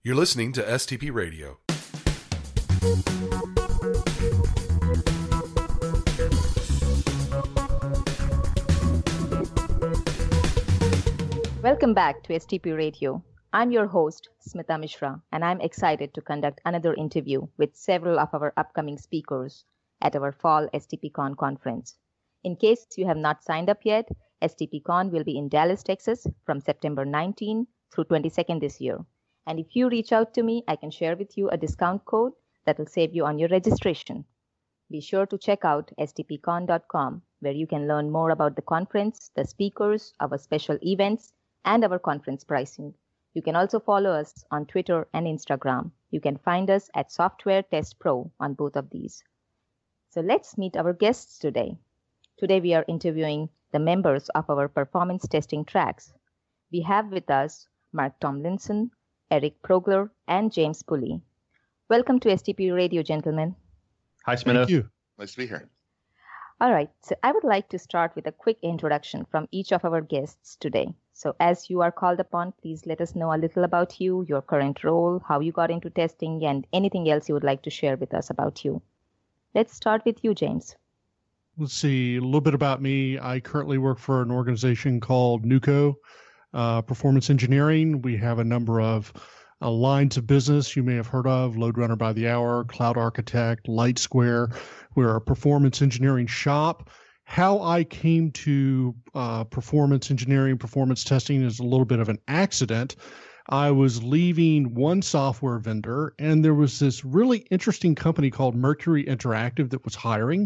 You're listening to STP Radio. Welcome back to STP Radio. I'm your host, Smita Mishra, and I'm excited to conduct another interview with several of our upcoming speakers at our fall STPCon conference. In case you have not signed up yet, STPCon will be in Dallas, Texas from September 19 through 22nd this year. And if you reach out to me, I can share with you a discount code that will save you on your registration. Be sure to check out stpcon.com, where you can learn more about the conference, the speakers, our special events, and our conference pricing. You can also follow us on Twitter and Instagram. You can find us at Software Test Pro on both of these. So let's meet our guests today. Today we are interviewing the members of our performance testing tracks. We have with us Mark Tomlinson, Eric Progler, and James Pulley. Welcome to STP Radio, gentlemen. Hi, Smita. Thank you. Nice to be here. All right, so I would like to start with a quick introduction from each of our guests today. So as you are called upon, please let us know a little about you, your current role, how you got into testing, and anything else you would like to share with us about you. Let's start with you, James. Let's see, a little bit about me. I currently work for an organization called NUCO, Performance Engineering. We have a number of lines of business you may have heard of: LoadRunner by the Hour, Cloud Architect, LightSquare. We're a performance engineering shop. How I came to performance engineering, performance testing is a little bit of an accident. I was leaving one software vendor, and there was this really interesting company called Mercury Interactive that was hiring,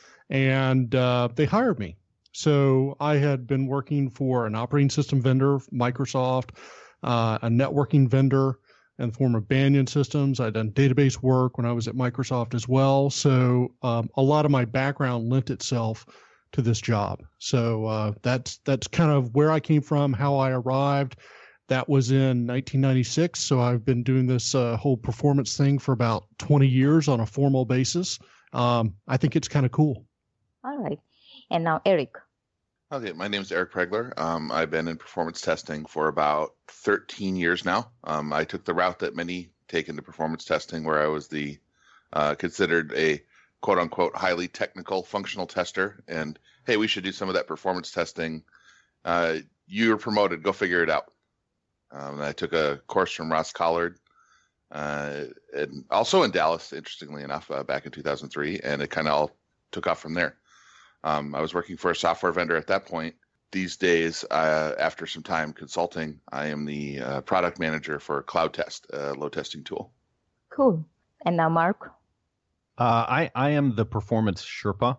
and they hired me. So I had been working for an operating system vendor, Microsoft, a networking vendor in the form of Banyan Systems. I'd done database work when I was at Microsoft as well. So a lot of my background lent itself to this job. So that's kind of where I came from, how I arrived. That was in 1996. So I've been doing this whole performance thing for about 20 years on a formal basis. I think it's kind of cool. All right. And now, Eric. Okay, my name is Eric Pregler. I've been in performance testing for about 13 years now. I took the route that many take into performance testing, where I was the considered a quote-unquote highly technical functional tester. And, hey, we should do some of that performance testing. You're promoted. Go figure it out. I took a course from Ross Collard, and also in Dallas, interestingly enough, back in 2003, and it kind of all took off from there. I was working for a software vendor at that point. These days, after some time consulting, I am the product manager for Cloud Test, a load testing tool. Cool. And now, Mark. I am the performance Sherpa.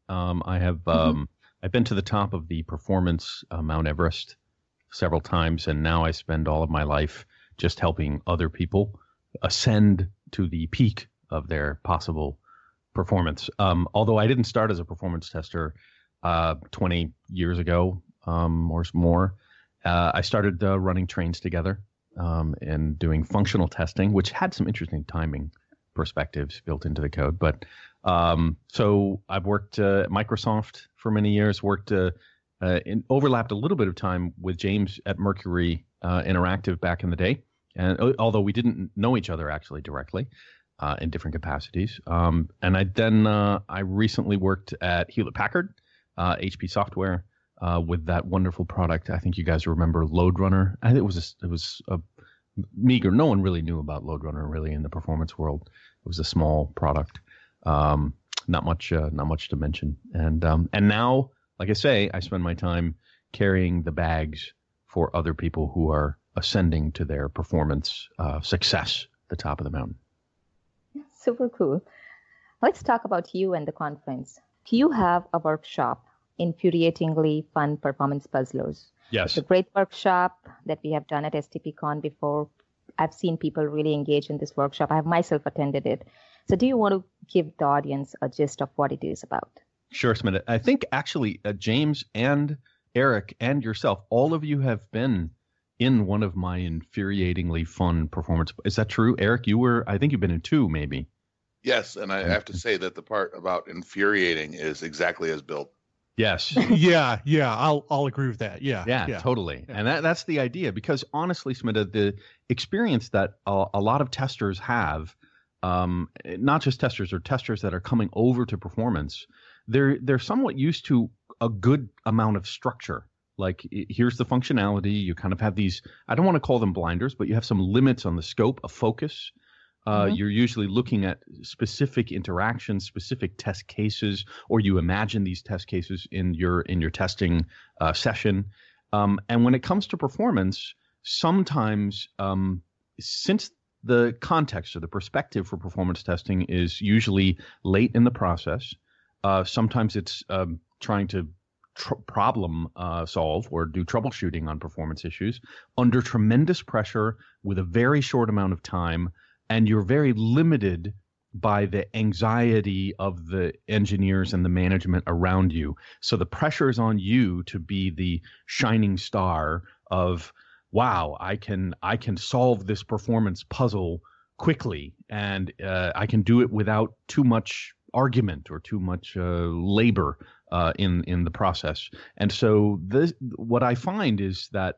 I've been to the top of the performance Mount Everest several times, and now I spend all of my life just helping other people ascend to the peak of their possible performance. Although I didn't start as a performance tester 20 years ago or more. I started running trains together and doing functional testing, which had some interesting timing perspectives built into the code. But so I've worked at Microsoft for many years, overlapped a little bit of time with James at Mercury Interactive back in the day. And although we didn't know each other actually directly, in different capacities. And I recently worked at Hewlett-Packard, HP Software, with that wonderful product. I think you guys remember LoadRunner. I think it was a meager. No one really knew about LoadRunner really in the performance world. It was a small product, not much to mention. And now, like I say, I spend my time carrying the bags for other people who are ascending to their performance success at the top of the mountain. Super cool. Let's talk about you and the conference. You have a workshop, Infuriatingly Fun Performance Puzzlers. Yes. It's a great workshop that we have done at STPCon before. I've seen people really engage in this workshop. I have myself attended it. So do you want to give the audience a gist of what it is about? Sure, Smita. I think actually James and Eric and yourself, all of you have been in one of my infuriatingly fun performance. Is that true, Eric? I think you've been in two, maybe. Yes, and I have to say that the part about infuriating is exactly as built. Yes. Yeah, I'll agree with that. Yeah. Totally. And that's the idea, because honestly, Smita, the experience that a lot of testers have, not just testers or testers that are coming over to performance, they're somewhat used to a good amount of structure. Like, here's the functionality. You kind of have these, I don't want to call them blinders, but you have some limits on the scope of focus. You're usually looking at specific interactions, specific test cases, or you imagine these test cases in your testing session. And when it comes to performance, sometimes since the context or the perspective for performance testing is usually late in the process, sometimes it's trying to problem solve or do troubleshooting on performance issues under tremendous pressure with a very short amount of time. And you're very limited by the anxiety of the engineers and the management around you. So the pressure is on you to be the shining star of, wow, I can solve this performance puzzle quickly, and I can do it without too much argument or too much labor in the process. And so what I find is that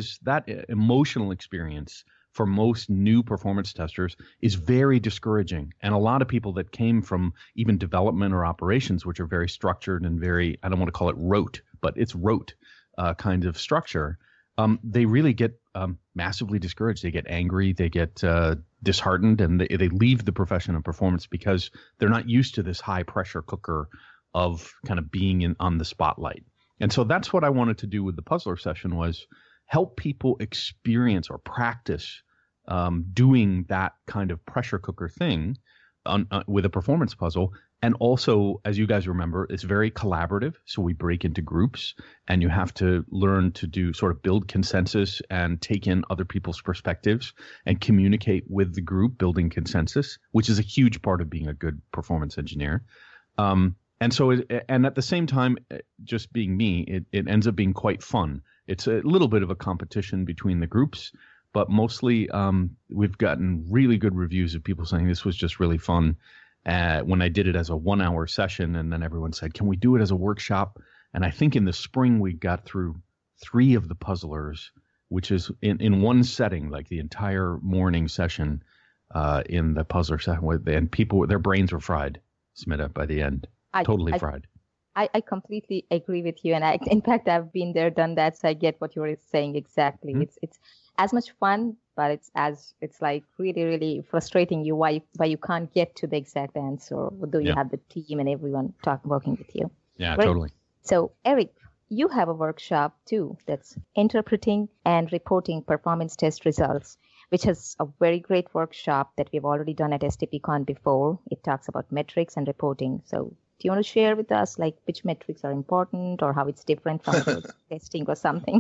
emotional experience for most new performance testers is very discouraging. And a lot of people that came from even development or operations, which are very structured and very, I don't want to call it rote, but it's rote kind of structure, they really get massively discouraged. They get angry, they get disheartened, and they leave the profession of performance because they're not used to this high pressure cooker of kind of being on the spotlight. And so that's what I wanted to do with the puzzler session, was help people experience or practice doing that kind of pressure cooker thing with a performance puzzle. And also, as you guys remember, it's very collaborative. So we break into groups, and you have to learn to build consensus and take in other people's perspectives and communicate with the group, building consensus, which is a huge part of being a good performance engineer. And so, and at the same time, just being me, it ends up being quite fun. It's a little bit of a competition between the groups, but mostly we've gotten really good reviews of people saying this was just really fun when I did it as a 1-hour session. And then everyone said, can we do it as a workshop? And I think in the spring we got through 3 of the puzzlers, which is in one setting, like the entire morning session in the puzzler session. And people, their brains were fried, Smita, by the end. Totally fried. I completely agree with you. And in fact, I've been there, done that. So I get what you're saying exactly. Mm-hmm. It's as much fun, but it's like really, really frustrating you why you can't get to the exact answer, although you have the team and everyone working with you. Yeah, right? Totally. So Eric, you have a workshop too that's interpreting and reporting performance test results, which is a very great workshop that we've already done at STPCon before. It talks about metrics and reporting. So do you want to share with us like which metrics are important or how it's different from testing or something?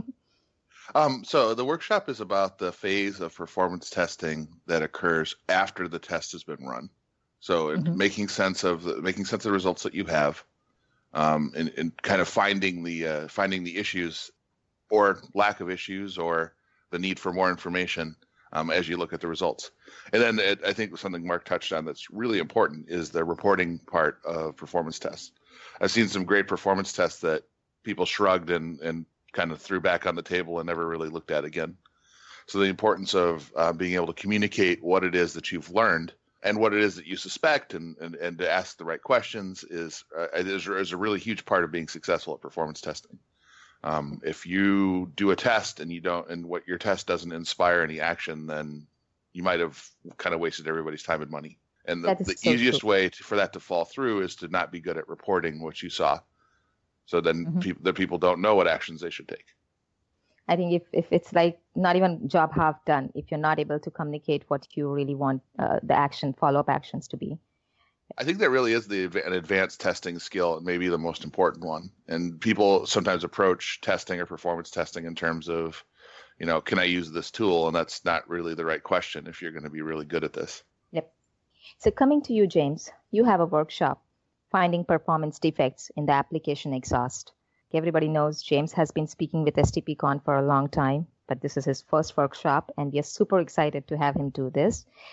So the workshop is about the phase of performance testing that occurs after the test has been run. So making sense of the results that you have, and kind of finding the issues or lack of issues or the need for more information as you look at the results. And then I think something Mark touched on that's really important is the reporting part of performance tests. I've seen some great performance tests that people shrugged and kind of threw back on the table and never really looked at again. So the importance of being able to communicate what it is that you've learned and what it is that you suspect and to ask the right questions is a really huge part of being successful at performance testing. If you do a test and what your test doesn't inspire any action, then you might have kind of wasted everybody's time and money. And the easiest way for that to fall through is to not be good at reporting what you saw. So then people don't know what actions they should take. I think if it's like not even job half done, if you're not able to communicate what you really want the follow-up actions to be. I think that really is an advanced testing skill and maybe the most important one. And people sometimes approach testing or performance testing in terms of, can I use this tool? And that's not really the right question if you're going to be really good at this. Yep. So coming to you, James, you have a workshop, Finding Performance Defects in the Application Exhaust. Everybody knows James has been speaking with STPCon for a long time, but this is his first workshop, and we are super excited to have him do this.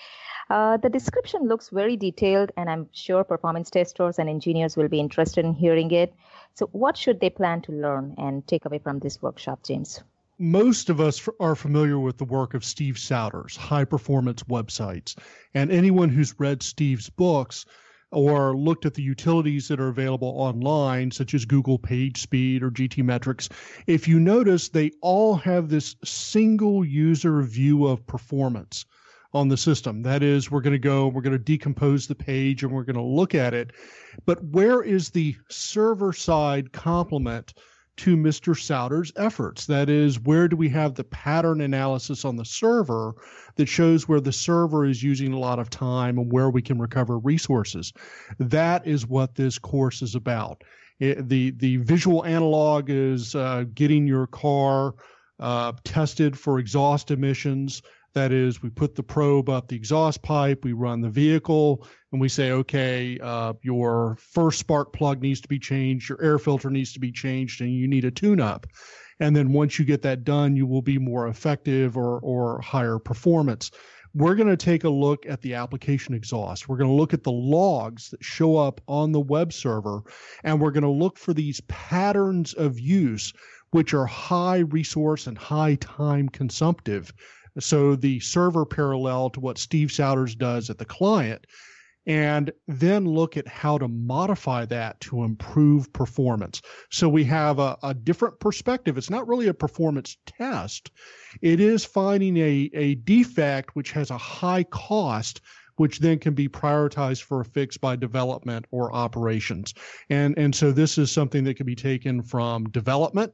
The description looks very detailed, and I'm sure performance testers and engineers will be interested in hearing it. So what should they plan to learn and take away from this workshop, James? Most of us are familiar with the work of Steve Souders, High Performance Websites. And anyone who's read Steve's books or looked at the utilities that are available online, such as Google PageSpeed or GTmetrix, if you notice, they all have this single user view of performance on the system. That is, we're going to decompose the page and we're going to look at it. But where is the server-side complement to Mr. Souders' efforts? That is, where do we have the pattern analysis on the server that shows where the server is using a lot of time and where we can recover resources? That is what this course is about. The visual analog is getting your car tested for exhaust emissions. That is, we put the probe up the exhaust pipe, we run the vehicle, and we say, okay, your first spark plug needs to be changed, your air filter needs to be changed, and you need a tune-up. And then once you get that done, you will be more effective or higher performance. We're going to take a look at the application exhaust. We're going to look at the logs that show up on the web server, and we're going to look for these patterns of use, which are high resource and high time consumptive. So the server parallel to what Steve Souders does at the client, and then look at how to modify that to improve performance. So we have a different perspective. It's not really a performance test. It is finding a defect which has a high cost, which then can be prioritized for a fix by development or operations. And so this is something that can be taken from development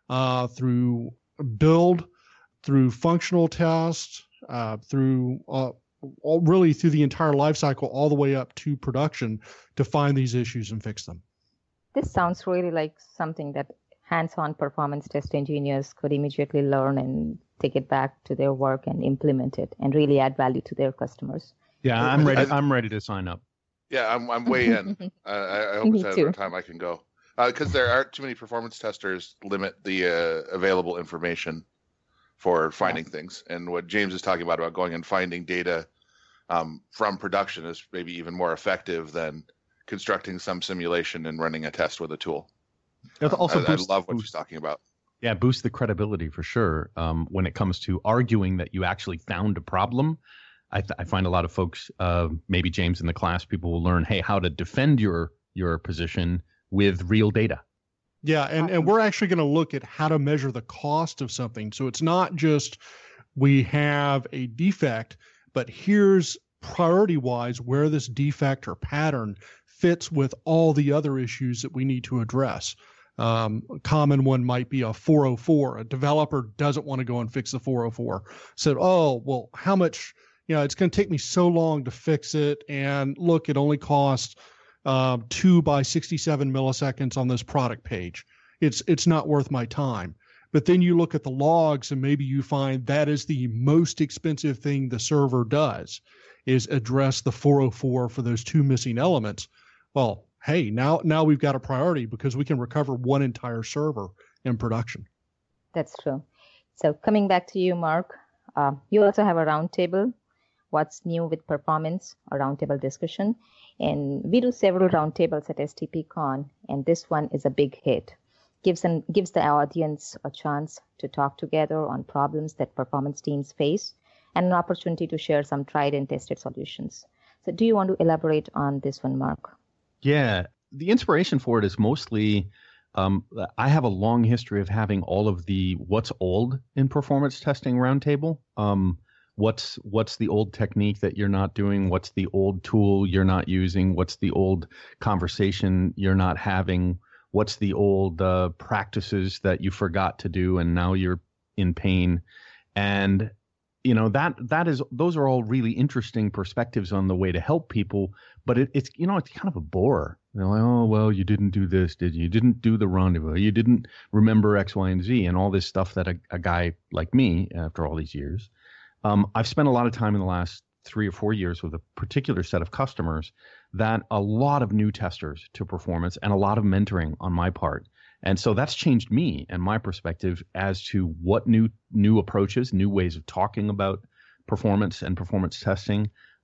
through build, through functional tests, through really through the entire life cycle, all the way up to production to find these issues and fix them. This sounds really like something that hands-on performance test engineers could immediately learn and take it back to their work and implement it and really add value to their customers. Yeah, I'm ready. I'm ready to sign up. Yeah, I'm way in. I hope it's at a time I can go, because there aren't too many performance testers limit the available information for finding things. And what James is talking about going and finding data from production is maybe even more effective than constructing some simulation and running a test with a tool. I love what he's talking about. Yeah, boost the credibility for sure. When it comes to arguing that you actually found a problem, I find a lot of folks, maybe James in the class, people will learn, hey, how to defend your position with real data. Yeah, and we're actually going to look at how to measure the cost of something. So it's not just we have a defect, but here's priority-wise where this defect or pattern fits with all the other issues that we need to address. A common one might be a 404. A developer doesn't want to go and fix the 404. Said, oh, well, how much, it's going to take me so long to fix it. And look, it only costs 2 by 67 milliseconds on this product page. It's not worth my time. But then you look at the logs and maybe you find that is the most expensive thing the server does, is address the 404 for those 2 missing elements. Well, hey, now we've got a priority because we can recover one entire server in production. That's true. So coming back to you, Mark, you also have a roundtable, What's New with Performance, a roundtable discussion. And we do several roundtables at STPCon, and this one is a big hit. Gives the audience a chance to talk together on problems that performance teams face and an opportunity to share some tried and tested solutions. So do you want to elaborate on this one, Mark? Yeah, the inspiration for it is mostly I have a long history of having all of the what's old in performance testing roundtable. What's the old technique that you're not doing? What's the old tool you're not using? What's the old conversation you're not having? What's the old practices that you forgot to do and now you're in pain? And those are all really interesting perspectives on the way to help people, but it's kind of a bore. Like, oh, well, you didn't do this, did you? You didn't do the rendezvous. You didn't remember X, Y, and Z, and all this stuff that a guy like me, after all these years, I've spent a lot of time in the last 3 or 4 years with a particular set of customers that a lot of new testers to performance and a lot of mentoring on my part. And so that's changed me and my perspective as to what new approaches, new ways of talking about performance and performance testing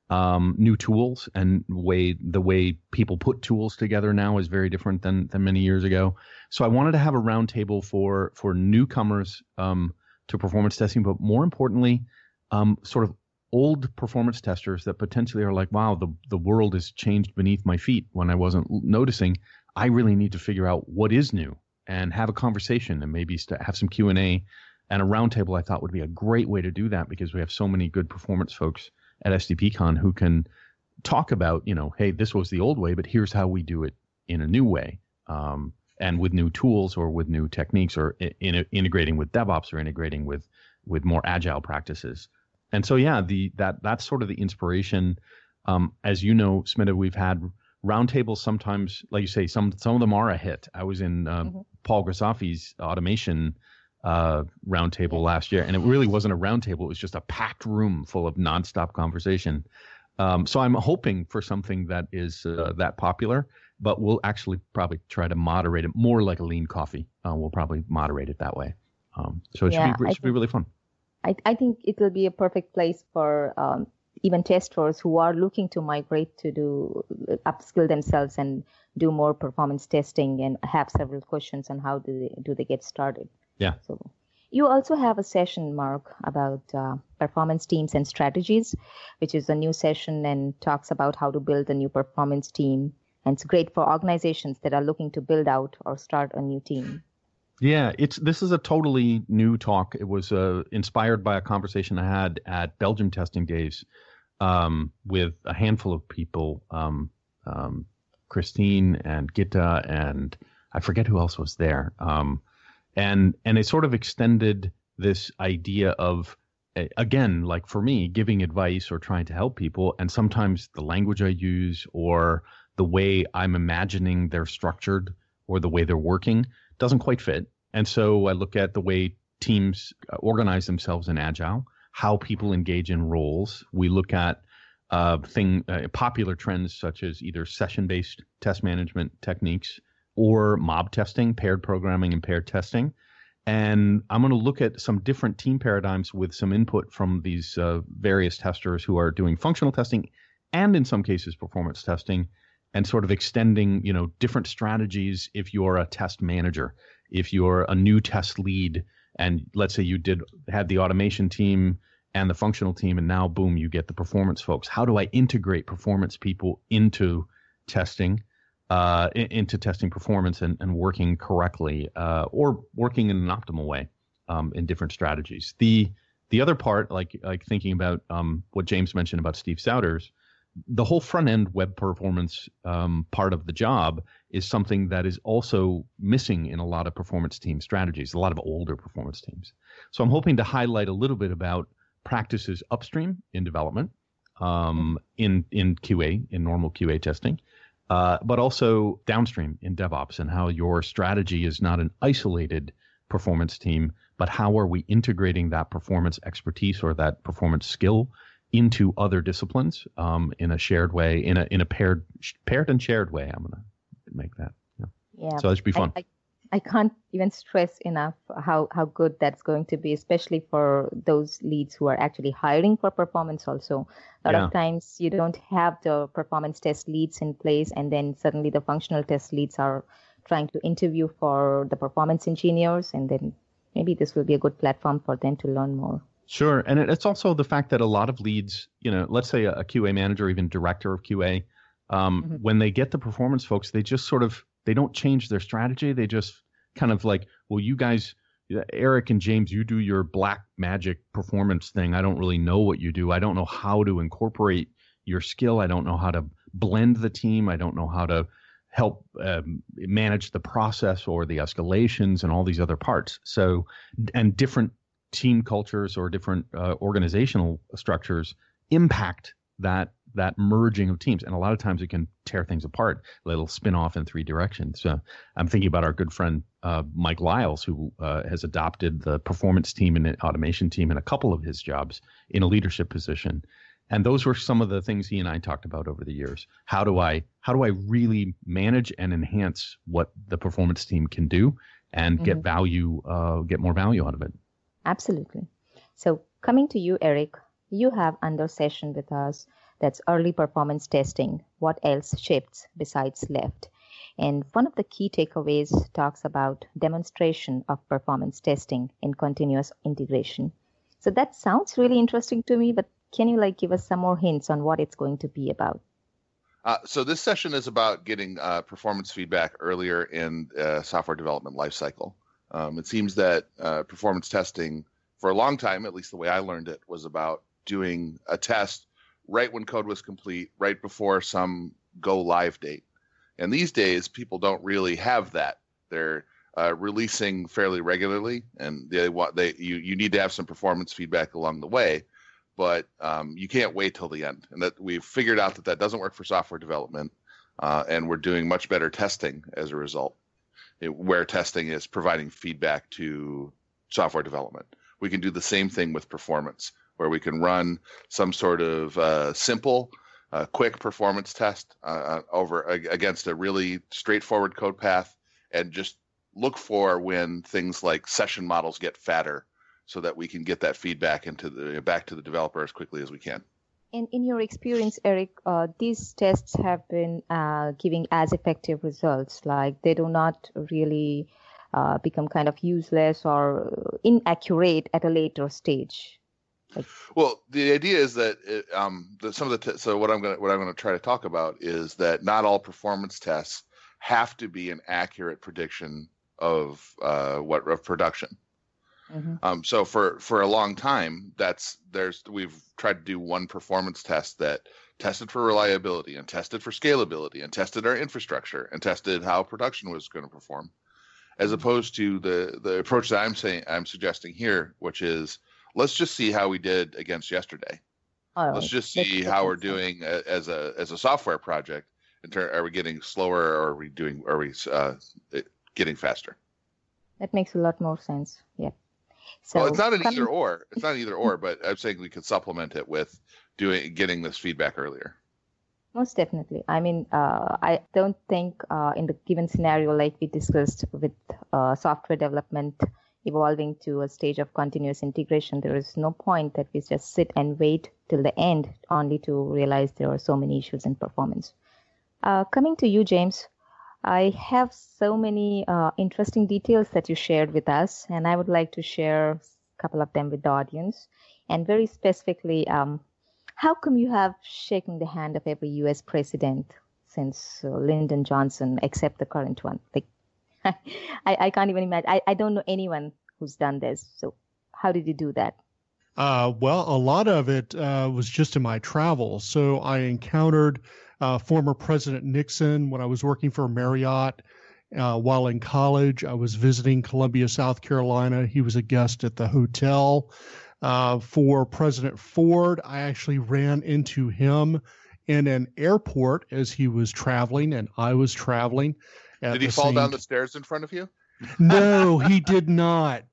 new tools, and the way people put tools together now is very different than many years ago. So I wanted to have a roundtable for newcomers to performance testing, but more importantly, sort of old performance testers that potentially are like, wow, the world has changed beneath my feet when I wasn't noticing. I really need to figure out what is new and have a conversation and maybe have some Q&A. And a roundtable I thought would be a great way to do that, because we have so many good performance folks at STPCon who can talk about, hey, this was the old way, but here's how we do it in a new way, and with new tools or with new techniques, or integrating with DevOps, or integrating with more agile practices. And so, yeah, that's sort of the inspiration. As you know, Smita, we've had roundtables sometimes, like you say, some of them are a hit. I was in Paul Grasaffi's automation roundtable last year, and it really wasn't a roundtable. It was just a packed room full of nonstop conversation. So I'm hoping for something that is that popular, but we'll actually probably try to moderate it more like a lean coffee. We'll probably moderate it that way. So it should be really fun. I think it will be a perfect place for even testers who are looking to migrate to upskill themselves and do more performance testing, and have several questions on how do they get started. Yeah. So you also have a session, Mark, about performance teams and strategies, which is a new session and talks about how to build a new performance team. And it's great for organizations that are looking to build out or start a new team. Yeah, this is a totally new talk. It was inspired by a conversation I had at Belgium Testing Days with a handful of people, Christine and Gitta, and I forget who else was there. And it sort of extended this idea of, again, like for me, giving advice or trying to help people. And sometimes the language I use or the way I'm imagining they're structured or the way they're working doesn't quite fit. And so I look at the way teams organize themselves in Agile, how people engage in roles. We look at popular trends such as either session-based test management techniques or mob testing, paired programming, and paired testing. And I'm going to look at some different team paradigms with some input from these various testers who are doing functional testing and in some cases performance testing, and sort of extending, different strategies if you're a test manager, if you're a new test lead, and let's say you had the automation team and the functional team, and now boom, you get the performance folks. How do I integrate performance people into testing? Into testing performance and working correctly, or working in an optimal way in different strategies. The other part, like thinking about what James mentioned about Steve Souders, the whole front end web performance part of the job is something that is also missing in a lot of performance team strategies, a lot of older performance teams. So I'm hoping to highlight a little bit about practices upstream in development, in QA, in normal QA testing. But also downstream in DevOps, and how your strategy is not an isolated performance team, but how are we integrating that performance expertise or that performance skill into other disciplines in a shared way, in a paired and shared way. I'm going to make that. Yeah. So that should be fun. I can't even stress enough how good that's going to be, especially for those leads who are actually hiring for performance also. A lot of times you don't have the performance test leads in place, and then suddenly the functional test leads are trying to interview for the performance engineers, and then maybe this will be a good platform for them to learn more. Sure. And it's also the fact that a lot of leads, let's say a QA manager, even director of QA, when they get the performance folks, they just they don't change their strategy. They just kind of like, well, you guys, Eric and James, you do your black magic performance thing. I don't really know what you do. I don't know how to incorporate your skill. I don't know how to blend the team. I don't know how to help manage the process or the escalations and all these other parts. So, and different team cultures or different organizational structures impact that merging of teams. And a lot of times it can tear things apart. It'll spin off in three directions. So I'm thinking about our good friend, Mike Lyles, who has adopted the performance team and automation team in a couple of his jobs in a leadership position. And those were some of the things he and I talked about over the years. How do I really manage and enhance what the performance team can do and get more value out of it? Absolutely. So coming to you, Eric, you have under session with us That's early performance testing. What else shifts besides left? And one of the key takeaways talks about demonstration of performance testing in continuous integration. So that sounds really interesting to me, but can you give us some more hints on what it's going to be about? So this session is about getting performance feedback earlier in software development lifecycle. It seems that performance testing for a long time, at least the way I learned it, was about doing a test right when code was complete, right before some go live date. And these days, people don't really have that. They're releasing fairly regularly, and you need to have some performance feedback along the way, but you can't wait till the end. And that we've figured out that doesn't work for software development, and we're doing much better testing as a result, where testing is providing feedback to software development. We can do the same thing with performance, where we can run some sort of simple, quick performance test against a really straightforward code path, and just look for when things like session models get fatter, so that we can get that feedback back to the developer as quickly as we can. In your experience, Eric, these tests have been giving as effective results. They do not really become kind of useless or inaccurate at a later stage. Well, the idea is that so what I'm going to try to talk about is that not all performance tests have to be an accurate prediction of production. Mm-hmm. So for a long time, we've tried to do one performance test that tested for reliability and tested for scalability and tested our infrastructure and tested how production was going to perform, as opposed to the approach that I'm suggesting here, which is, let's just see how we did against yesterday. Let's just see how we're doing as a software project. Are we getting slower, or are we getting faster? That makes a lot more sense. Yeah. So well, it's not an either or. It's not an either or, but I'm saying we could supplement it with getting this feedback earlier. Most definitely. I mean, I don't think in the given scenario, like we discussed with software development evolving to a stage of continuous integration, there is no point that we just sit and wait till the end only to realize there are so many issues in performance. Coming to you, James, I have so many interesting details that you shared with us, and I would like to share a couple of them with the audience. And very specifically, how come you have shaken the hand of every U.S. president since Lyndon Johnson, except the current one? I can't even imagine. I don't know anyone who's done this. So how did you do that? Well, a lot of it was just in my travels. So I encountered former President Nixon when I was working for Marriott. While in college, I was visiting Columbia, South Carolina. He was a guest at the hotel. For President Ford, I actually ran into him in an airport as he was traveling and I was traveling. Did he fall down the stairs in front of you? No, he did not.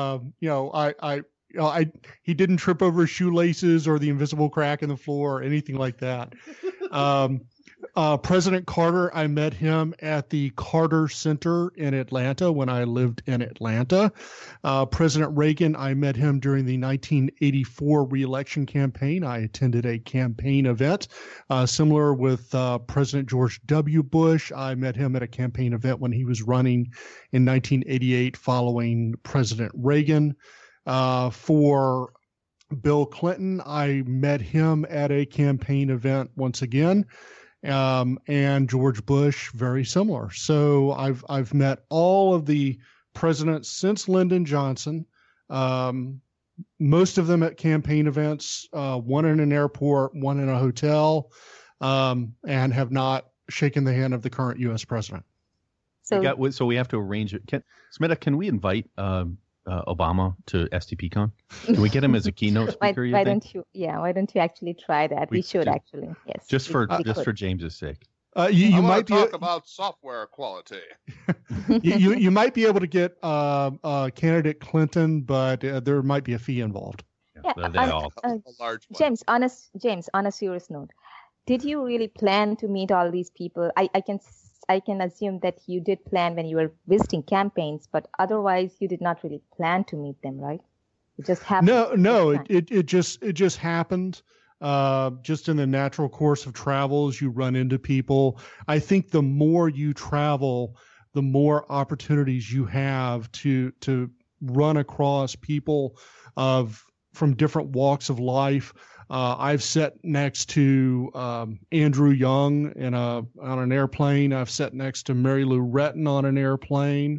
He didn't trip over his shoelaces or the invisible crack in the floor or anything like that. President Carter, I met him at the Carter Center in Atlanta when I lived in Atlanta. President Reagan, I met him during the 1984 reelection campaign. I attended a campaign event. Similar with President George W. Bush, I met him at a campaign event when he was running in 1988 following President Reagan. For Bill Clinton, I met him at a campaign event once again. And George Bush, very similar. So I've met all of the presidents since Lyndon Johnson, most of them at campaign events, one in an airport, one in a hotel, and have not shaken the hand of the current U.S. president. So we have to arrange it. Smita, can we invite Obama to STPCon? Can we get him as a keynote speaker? Why don't you actually try that? We should actually, yes. Just for James's sake. You might talk about software quality. you might be able to get candidate Clinton, but there might be a fee involved. A large one. James, on a serious note, did you really plan to meet all these people? I can assume that you did plan when you were visiting campaigns, but otherwise you did not really plan to meet them, right? It just happened. No, it just happened. just in the natural course of travels, you run into people. I think the more you travel, the more opportunities you have to run across people from different walks of life. I've sat next to Andrew Young on an airplane. I've sat next to Mary Lou Retton on an airplane.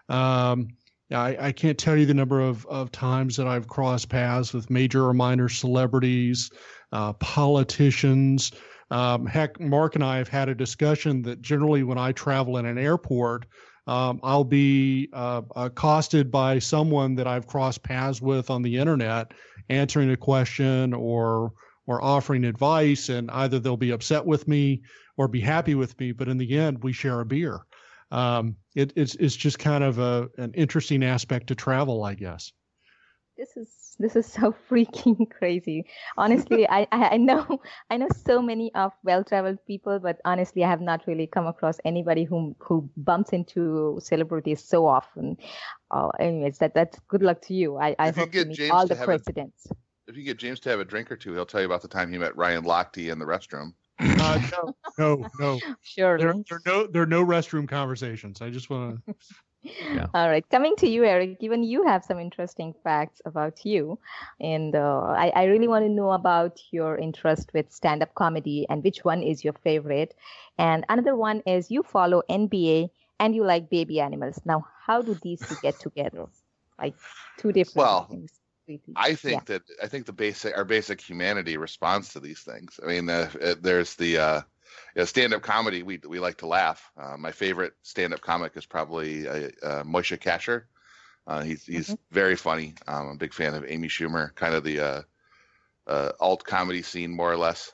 I can't tell you the number of times that I've crossed paths with major or minor celebrities, politicians. Heck, Mark and I have had a discussion that generally when I travel in an airport, I'll be accosted by someone that I've crossed paths with on the internet, answering a question or offering advice, and either they'll be upset with me or be happy with me. But in the end, we share a beer. It's just kind of an interesting aspect to travel, I guess. This is so freaking crazy. Honestly, I know so many of well-traveled people, but honestly, I have not really come across anybody who bumps into celebrities so often. Anyways, that's good luck to you. I hope you meet all the presidents. If you get James to have a drink or two, he'll tell you about the time he met Ryan Lochte in the restroom. No. Sure. There are no restroom conversations. I just want to. Yeah. All right. Coming to you, Eric, even you have some interesting facts about you. And I really want to know about your interest with stand-up comedy and which one is your favorite. And another one is you follow NBA and you like baby animals. Now, how do these two get together? Like two different things. I think our basic humanity responds to these things. I mean, there's the stand-up comedy. We like to laugh. My favorite stand-up comic is probably Moshe Kasher. He's very funny. I'm a big fan of Amy Schumer, kind of the alt comedy scene, more or less.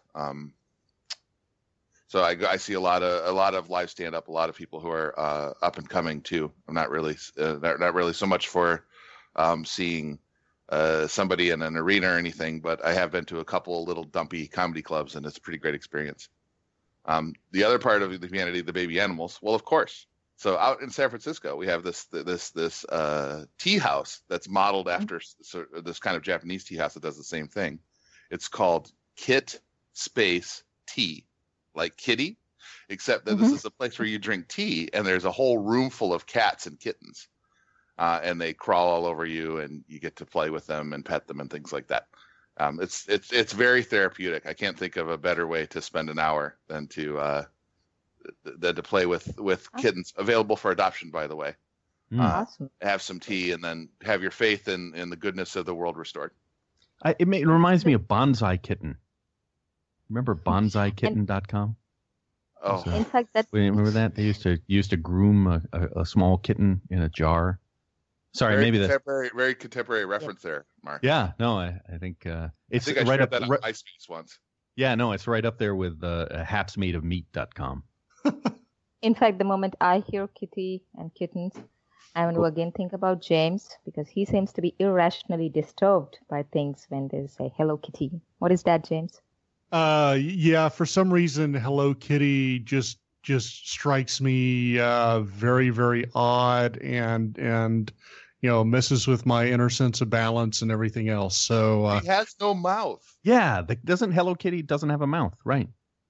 So I see a lot of live stand-up. A lot of people who are up and coming too. I'm not really so much for seeing somebody in an arena or anything, but I have been to a couple of little dumpy comedy clubs, and it's a pretty great experience. The other part of the humanity, the baby animals, well, of course. So out in San Francisco, we have this tea house that's modeled after this kind of Japanese tea house that does the same thing. It's called Kit Space Tea, like kitty, except that this is a place where you drink tea, and there's a whole room full of cats and kittens. And they crawl all over you, and you get to play with them and pet them and things like that. It's very therapeutic. I can't think of a better way to spend an hour than to play with kittens. Available for adoption, by the way. Awesome. Have some tea, and then have your faith in the goodness of the world restored. It reminds me of Bonsai Kitten. Remember bonsaikitten.com? Oh, in fact, remember that they used to groom a small kitten in a jar. Sorry, very maybe that's very contemporary reference there, Mark. Yeah, no, I think it's I right up that on MySpace once. Yeah, no, it's right up there with hapsmadeofmeat.com. In fact, the moment I hear kitty and kittens, I want to again think about James, because he seems to be irrationally disturbed by things when they say Hello Kitty. What is that, James? Yeah, for some reason, Hello Kitty just strikes me very, very odd and messes with my inner sense of balance and everything else. So he has no mouth. Yeah, Hello Kitty doesn't have a mouth, right?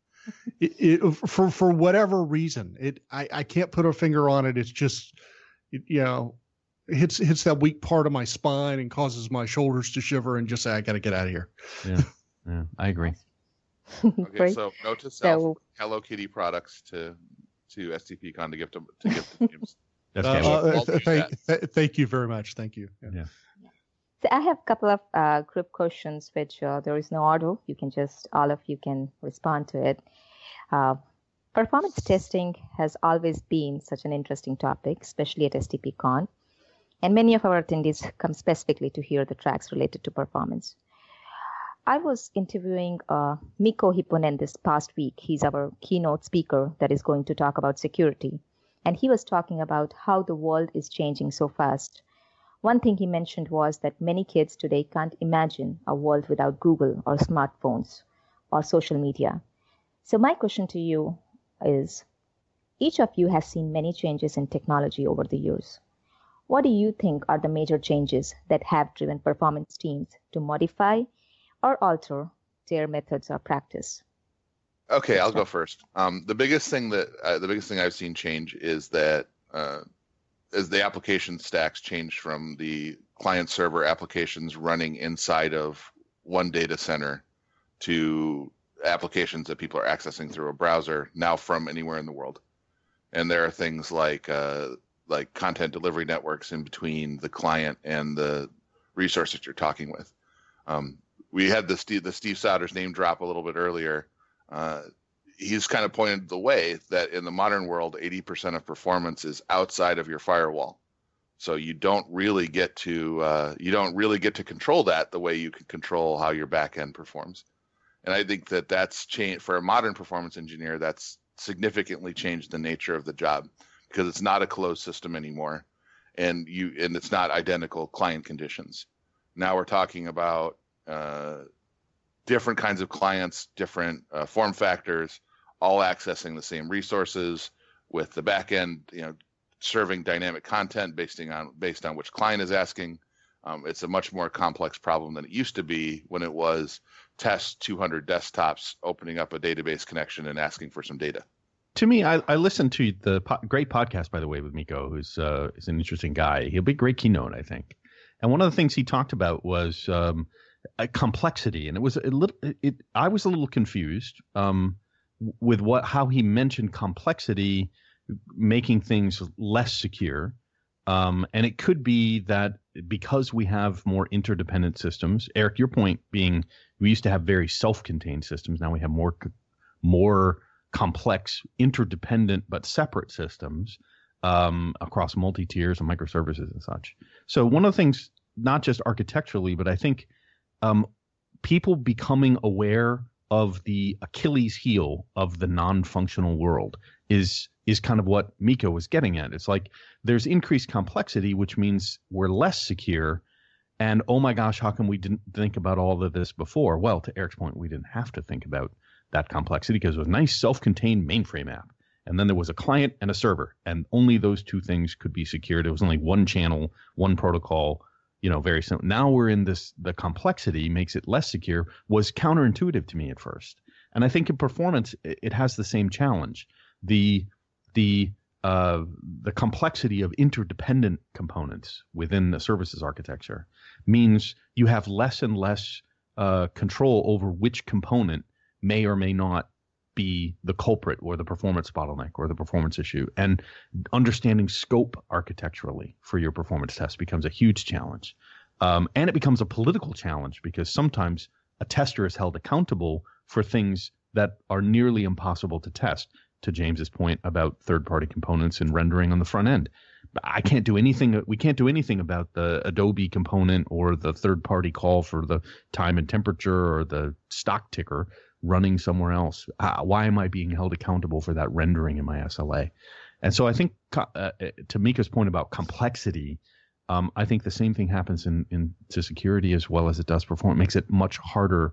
For whatever reason, I can't put a finger on it. It's just hits that weak part of my spine and causes my shoulders to shiver and just say I got to get out of here. Yeah, I agree. Okay, so note to self: Hello Kitty products to STPCon to give to James. Thank you very much. Thank you. Yeah. So I have a couple of group questions, which there is no order. All of you can respond to it. Performance testing has always been such an interesting topic, especially at STPCon, and many of our attendees come specifically to hear the tracks related to performance. I was interviewing Mikko Hipponen this past week. He's our keynote speaker that is going to talk about security. And he was talking about how the world is changing so fast. One thing he mentioned was that many kids today can't imagine a world without Google or smartphones or social media. So my question to you is, each of you has seen many changes in technology over the years. What do you think are the major changes that have driven performance teams to modify or alter their methods or practice? Okay, I'll go first. The biggest thing I've seen change is that as the application stacks change from the client server applications running inside of one data center to applications that people are accessing through a browser now from anywhere in the world. And there are things like content delivery networks in between the client and the resource that you're talking with. We had the Steve Souders name drop a little bit earlier. He's kind of pointed the way that in the modern world, 80% of performance is outside of your firewall. So you don't really get to control that the way you can control how your backend performs. And I think that's changed for a modern performance engineer. That's significantly changed the nature of the job because it's not a closed system anymore, and it's not identical client conditions. Now we're talking about different kinds of clients, different form factors, all accessing the same resources with the backend, serving dynamic content based on which client is asking. It's a much more complex problem than it used to be when it was test 200 desktops, opening up a database connection and asking for some data. To me, I listened to the great podcast, by the way, with Miko, who's is an interesting guy. He'll be a great keynote, I think. And one of the things he talked about was complexity, and it was I was a little confused with how he mentioned complexity, making things less secure. And it could be that because we have more interdependent systems, Eric, your point being we used to have very self-contained systems. Now we have more complex, interdependent, but separate systems across multi-tiers and microservices and such. So one of the things, not just architecturally, but I think people becoming aware of the Achilles heel of the non-functional world is kind of what Miko was getting at. It's like there's increased complexity, which means we're less secure. And oh my gosh, how come we didn't think about all of this before? Well, to Eric's point, we didn't have to think about that complexity because it was a nice self-contained mainframe app. And then there was a client and a server, and only those two things could be secured. It was only one channel, one protocol, very simple. Now we're in the complexity makes it less secure, was counterintuitive to me at first. And I think in performance, it has the same challenge. The complexity of interdependent components within the services architecture means you have less and less control over which component may or may not be the culprit or the performance bottleneck or the performance issue. And understanding scope architecturally for your performance test becomes a huge challenge. And it becomes a political challenge because sometimes a tester is held accountable for things that are nearly impossible to test. To James's point about third-party components and rendering on the front end. We can't do anything about the Adobe component or the third-party call for the time and temperature or the stock ticker running somewhere else. Why am I being held accountable for that rendering in my SLA? And so I think to Mika's point about complexity, I think the same thing happens to security as well as it does performance. It makes it much harder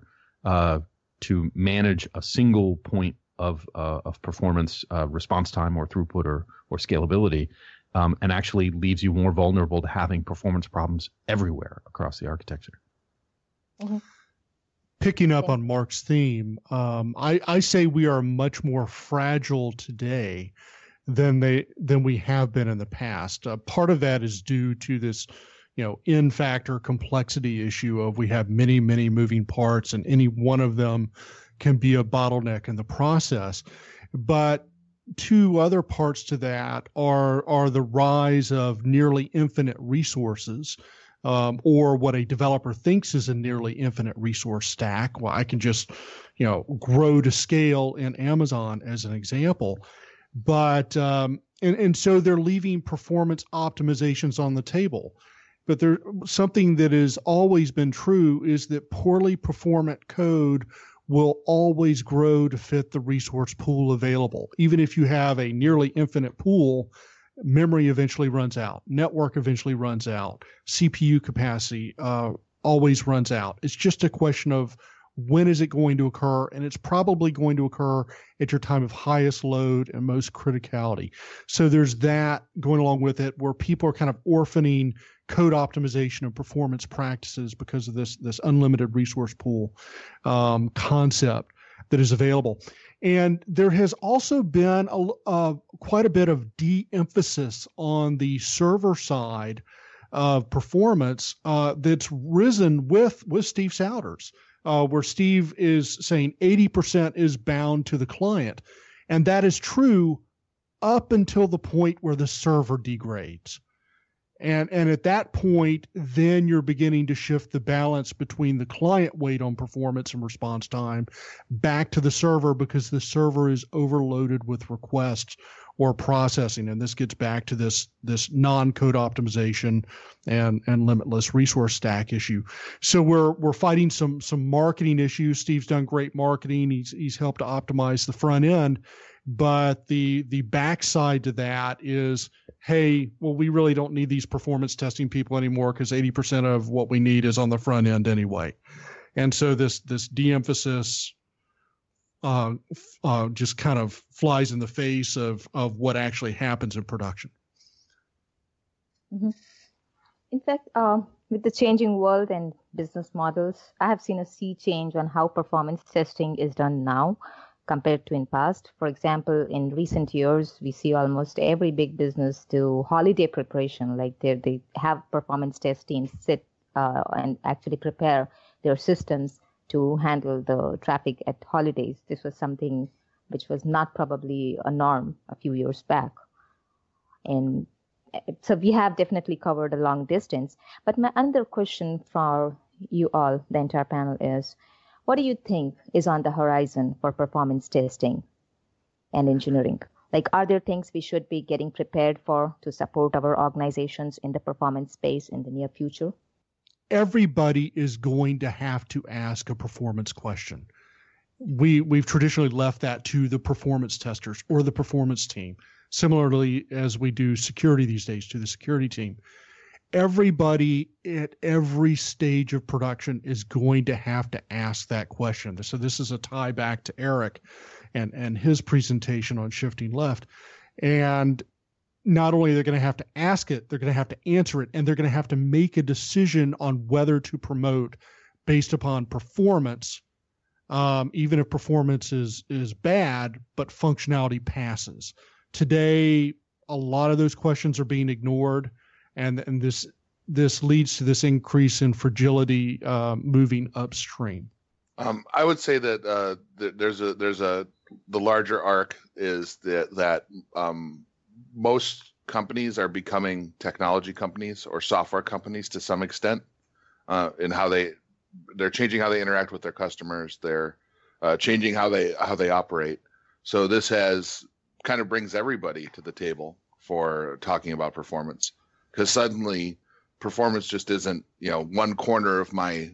to manage a single point of performance response time or throughput or scalability, and actually leaves you more vulnerable to having performance problems everywhere across the architecture. Mm-hmm. Picking up on Mark's theme, I say we are much more fragile today than we have been in the past. Part of that is due to this, in-factor complexity issue of we have many, many moving parts, and any one of them can be a bottleneck in the process. But two other parts to that are the rise of nearly infinite resources, or what a developer thinks is a nearly infinite resource stack. Well, I can just, grow to scale in Amazon as an example. But and so they're leaving performance optimizations on the table. But there something that has always been true is that poorly performant code will always grow to fit the resource pool available. Even if you have a nearly infinite pool, memory eventually runs out, network eventually runs out, CPU capacity always runs out. It's just a question of when is it going to occur, and it's probably going to occur at your time of highest load and most criticality. So there's that going along with it, where people are kind of orphaning code optimization and performance practices because of this unlimited resource pool concept that is available. And there has also been quite a bit of de-emphasis on the server side of performance that's risen with Steve Souders, where Steve is saying 80% is bound to the client. And that is true up until the point where the server degrades. And at that point, then you're beginning to shift the balance between the client weight on performance and response time back to the server, because the server is overloaded with requests or processing. And this gets back to this non-code optimization and limitless resource stack issue. So we're fighting some marketing issues. Steve's done great marketing. He's helped to optimize the front end. But the backside to that is, hey, well, we really don't need these performance testing people anymore because 80% of what we need is on the front end anyway. And so this de-emphasis just kind of flies in the face of what actually happens in production. Mm-hmm. In fact, with the changing world and business models, I have seen a sea change on how performance testing is done now compared to in past. For example, in recent years, we see almost every big business do holiday preparation. Like they have performance test teams sit and actually prepare their systems to handle the traffic at holidays. This was something which was not probably a norm a few years back. And so we have definitely covered a long distance. But my other question for you all, the entire panel, is, what do you think is on the horizon for performance testing and engineering? Like, are there things we should be getting prepared for to support our organizations in the performance space in the near future? Everybody is going to have to ask a performance question. We've traditionally left that to the performance testers or the performance team, similarly as we do security these days to the security team. Everybody at every stage of production is going to have to ask that question. So this is a tie back to Eric and his presentation on shifting left. And not only are they going to have to ask it, they're going to have to answer it, and they're going to have to make a decision on whether to promote based upon performance, even if performance is bad, but functionality passes. Today, a lot of those questions are being ignored. And this leads to this increase in fragility moving upstream. I would say that the larger arc is that most companies are becoming technology companies or software companies to some extent, in how they're changing how they interact with their customers. They're changing how they operate. So this kind of brings everybody to the table for talking about performance. Because suddenly, performance just isn't, one corner of my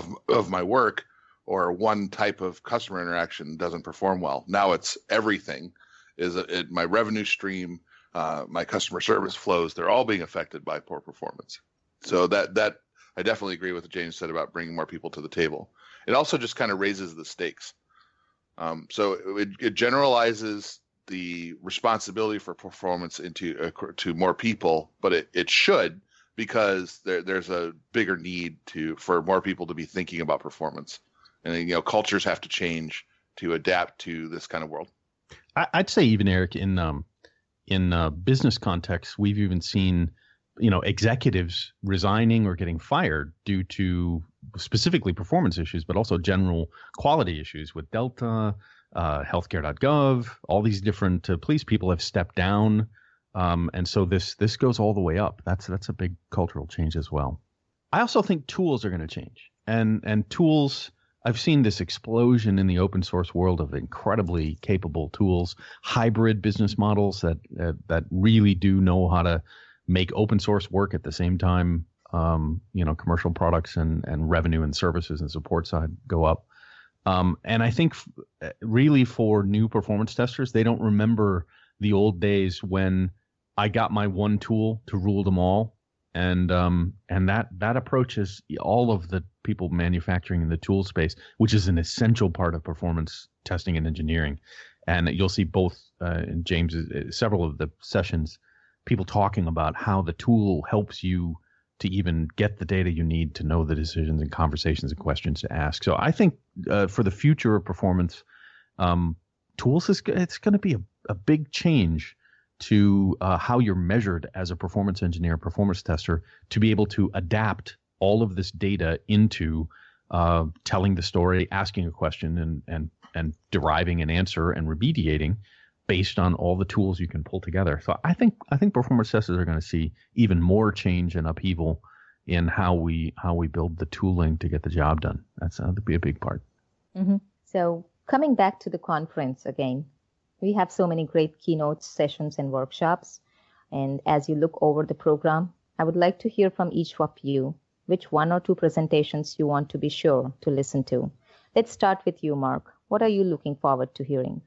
work, or one type of customer interaction doesn't perform well. Now it's everything. My revenue stream, my customer service flows, they're all being affected by poor performance. So that I definitely agree with what James said about bringing more people to the table. It also just kind of raises the stakes. So it generalizes the responsibility for performance to more people, but it should, because there's a bigger need for more people to be thinking about performance, and cultures have to change to adapt to this kind of world. I'd say even, Eric, in business context, we've even seen executives resigning or getting fired due to specifically performance issues, but also general quality issues with Delta. Healthcare.gov, all these different police people have stepped down, and so this goes all the way up. That's a big cultural change as well. I also think tools are going to change, and tools. I've seen this explosion in the open source world of incredibly capable tools, hybrid business models that really do know how to make open source work at the same time. Commercial products and revenue and services and support side go up. And I think really for new performance testers, they don't remember the old days when I got my one tool to rule them all. And that approach is all of the people manufacturing in the tool space, which is an essential part of performance testing and engineering. And you'll see both in James, several of the sessions, people talking about how the tool helps you to even get the data you need to know the decisions and conversations and questions to ask. So I think for the future of performance, tools it's going to be a big change to how you're measured as a performance engineer, performance tester, to be able to adapt all of this data into telling the story, asking a question, and deriving an answer and remediating based on all the tools you can pull together. So I think performance testers are going to see even more change and upheaval in how we build the tooling to get the job done. That's going to be a big part. Mm-hmm. So coming back to the conference again, we have so many great keynote sessions and workshops. And as you look over the program, I would like to hear from each of you which one or two presentations you want to be sure to listen to. Let's start with you, Mark. What are you looking forward to hearing?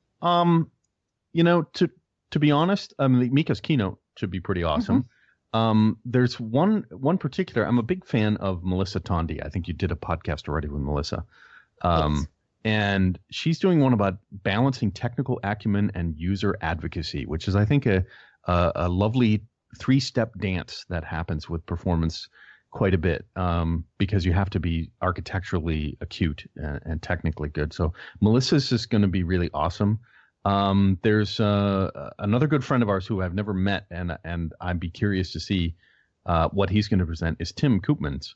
To be honest, Mika's keynote should be pretty awesome. Mm-hmm. There's one particular. I'm a big fan of Melissa Tondi. I think you did a podcast already with Melissa. Yes. And she's doing one about balancing technical acumen and user advocacy, which is, I think, a lovely 3-step dance that happens with performance quite a bit, because you have to be architecturally acute and technically good. So Melissa's just going to be really awesome. There's another good friend of ours who I've never met, and I'd be curious to see what he's going to present, is Tim Koopmans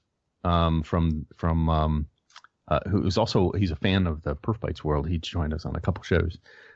from who's also, he's a fan of the PerfBytes world. He joined us on a couple shows.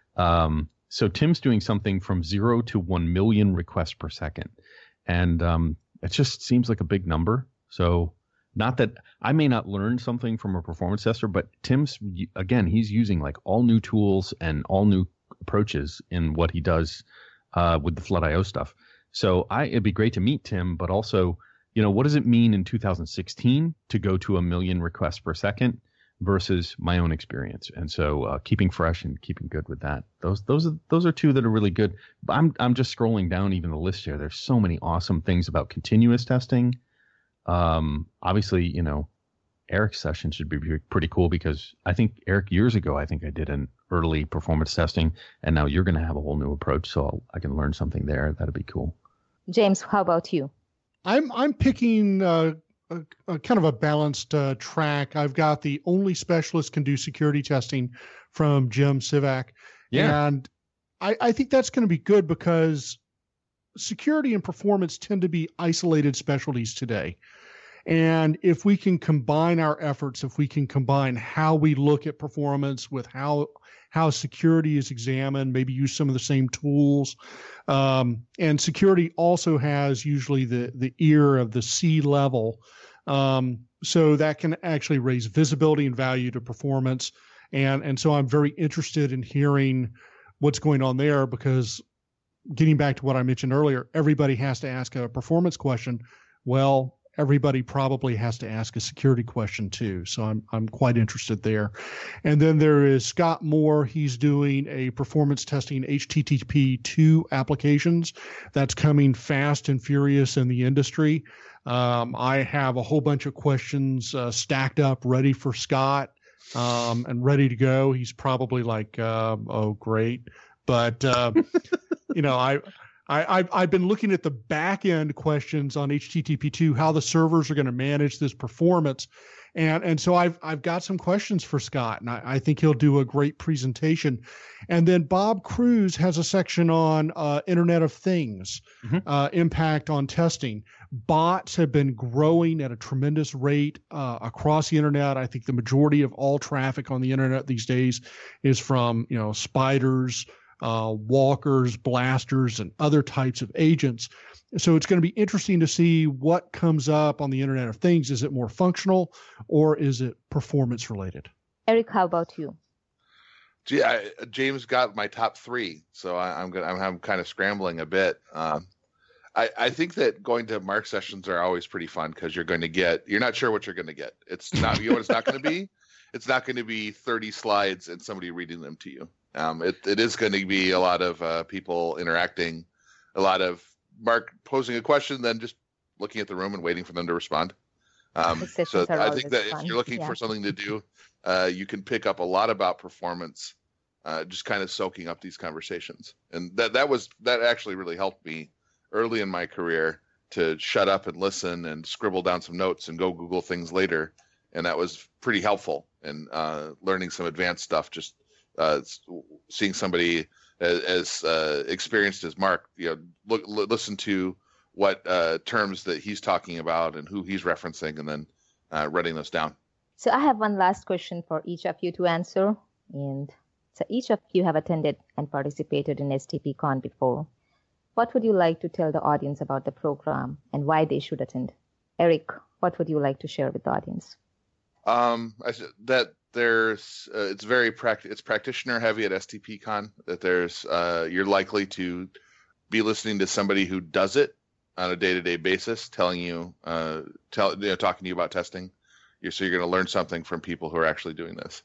So Tim's doing something from 0 to 1 million requests per second. And it just seems like a big number. So not that I may not learn something from a performance tester, but Tim's, again, he's using like all new tools and all new approaches in what he does with the Flood.io stuff. So it'd be great to meet Tim, but also, what does it mean in 2016 to go to 1 million requests per second versus my own experience? And so keeping fresh and keeping good with that. Those are two that are really good. I'm just scrolling down even the list here. There's so many awesome things about continuous testing. Obviously, Eric's session should be pretty cool, because I think Eric, years ago, I did an early performance testing, and now you're going to have a whole new approach. So I can learn something there. That'd be cool. James, how about you? I'm picking a kind of a balanced track. I've got the Only Specialist Can Do Security Testing from Jim Sivak. Yeah. And I think that's going to be good, because security and performance tend to be isolated specialties today. And if we can combine our efforts, if we can combine how we look at performance with how security is examined, maybe use some of the same tools. And security also has usually the ear of the C-level. So that can actually raise visibility and value to performance. And so I'm very interested in hearing what's going on there, because getting back to what I mentioned earlier, everybody has to ask a performance question. Well, everybody probably has to ask a security question too. So I'm quite interested there. And then there is Scott Moore. He's doing a performance testing HTTP 2 applications that's coming fast and furious in the industry. I have a whole bunch of questions stacked up ready for Scott and ready to go. He's probably like, oh, great. But, I've been looking at the back end questions on HTTP2, how the servers are going to manage this performance. And so I've got some questions for Scott, and I think he'll do a great presentation. And then Bob Cruz has a section on Internet of Things, impact on testing. Bots have been growing at a tremendous rate across the internet. I think the majority of all traffic on the internet these days is from, spiders, walkers, blasters, and other types of agents. So it's going to be interesting to see what comes up on the Internet of Things. Is it more functional, or is it performance related? Eric, how about you? Gee, James got my top 3, so I'm kind of scrambling a bit. I think that going to Mark sessions are always pretty fun, because you're not sure what you're going to get. It's not, what it's not going to be. It's not going to be 30 slides and somebody reading them to you. It is going to be a lot of people interacting, a lot of Mark posing a question, then just looking at the room and waiting for them to respond. So I think that if you're looking for something to do, you can pick up a lot about performance, just kind of soaking up these conversations. And that actually really helped me early in my career to shut up and listen and scribble down some notes and go Google things later. And that was pretty helpful in learning some advanced stuff. Just seeing somebody as experienced as Mark, listen to what terms that he's talking about and who he's referencing, and then writing those down. So I have one last question for each of you to answer. And so each of you have attended and participated in STPCon before. What would you like to tell the audience about the program and why they should attend? Eric, what would you like to share with the audience? That there's it's very it's practitioner heavy at STPCon. That there's you're likely to be listening to somebody who does it on a day-to-day basis, telling you, talking to you about testing. So you're going to learn something from people who are actually doing this.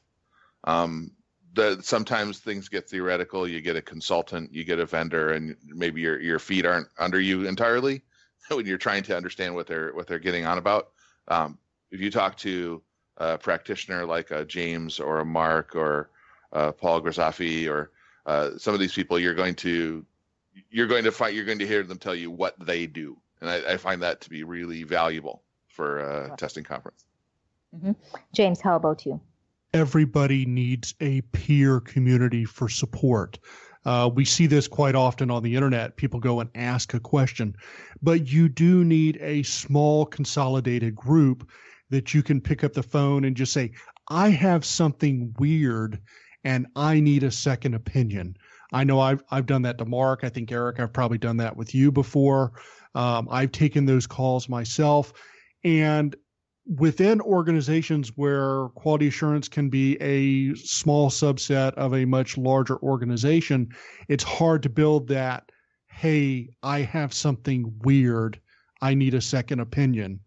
Sometimes things get theoretical. You get a consultant, you get a vendor, and maybe your feet aren't under you entirely when you're trying to understand what they're getting on about. If you talk to a practitioner like a James or a Mark or Paul Grasaffi or some of these people, you're going to hear them tell you what they do, and I find that to be really valuable for a testing conference. Mm-hmm. James, how about you? Everybody needs a peer community for support. We see this quite often on the internet. People go and ask a question, but you do need a small consolidated group that you can pick up the phone and just say, I have something weird and I need a second opinion. I know I've done that to Mark. I think, Eric, I've probably done that with you before. I've taken those calls myself. And within organizations where quality assurance can be a small subset of a much larger organization, it's hard to build that, hey, I have something weird, I need a second opinion.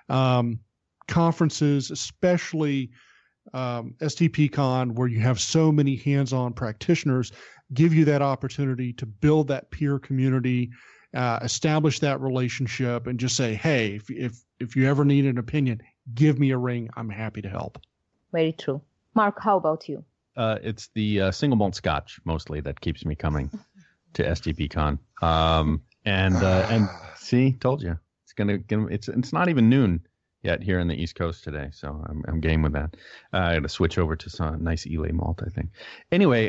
Conferences, especially STPCon, where you have so many hands-on practitioners, give you that opportunity to build that peer community, establish that relationship, and just say, hey, if you ever need an opinion, give me a ring. I'm happy to help. Very true. Mark, how about you? It's the single malt scotch mostly that keeps me coming to STPCon. And see, told you it's not even noon yet here in the East Coast today, so I'm game with that. I got to switch over to some nice Elay malt, I think. Anyway,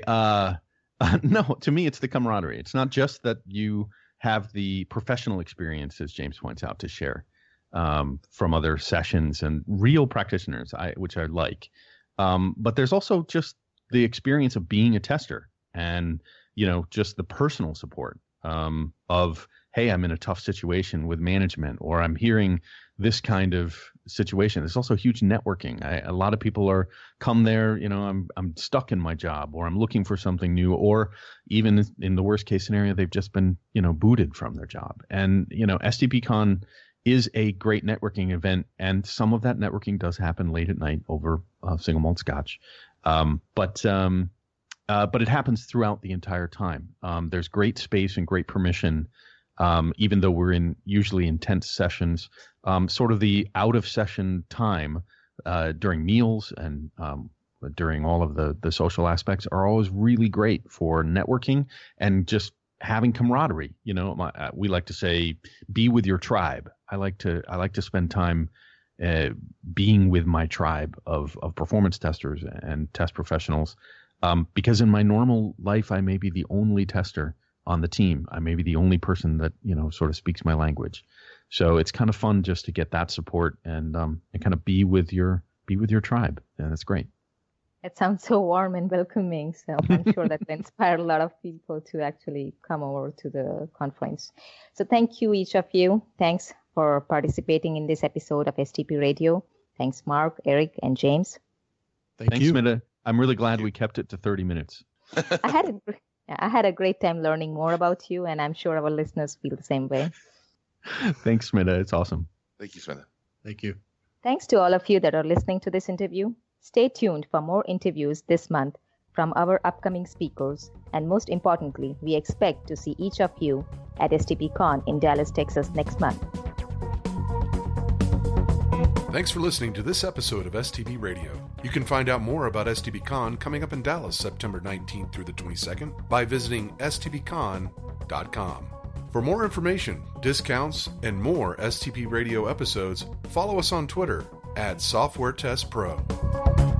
no, to me it's the camaraderie. It's not just that you have the professional experience, as James points out, to share from other sessions and real practitioners, which I like. But there's also just the experience of being a tester and, just the personal support of, hey, I'm in a tough situation with management, or I'm hearing this kind of situation. There's also huge networking. A lot of people come there, I'm stuck in my job, or I'm looking for something new, or even in the worst case scenario, they've just been, booted from their job. And, STPCon is a great networking event, and some of that networking does happen late at night over single malt scotch. But it happens throughout the entire time. There's great space and great permission, even though we're in usually intense sessions. Sort of the out of session time during meals and during all of the social aspects are always really great for networking and just having camaraderie. We like to say, be with your tribe. I like to spend time being with my tribe of performance testers and test professionals, because in my normal life I may be the only tester on the team. I may be the only person that sort of speaks my language. So it's kind of fun just to get that support and kind of be with your tribe, and that's great. It sounds so warm and welcoming. So I'm sure that will inspire a lot of people to actually come over to the conference. So thank you, each of you. Thanks for participating in this episode of STP Radio. Thanks, Mark, Eric, and James. Thanks, Smita. I'm really glad we kept it to 30 minutes. I had a great time learning more about you, and I'm sure our listeners feel the same way. Thanks, Smita. It's awesome. Thank you, Smita. Thank you. Thanks to all of you that are listening to this interview. Stay tuned for more interviews this month from our upcoming speakers. And most importantly, we expect to see each of you at STPCon in Dallas, Texas next month. Thanks for listening to this episode of STP Radio. You can find out more about STPCon coming up in Dallas September 19th through the 22nd by visiting stpcon.com. For more information, discounts, and more STP Radio episodes, follow us on Twitter @SoftwareTestPro.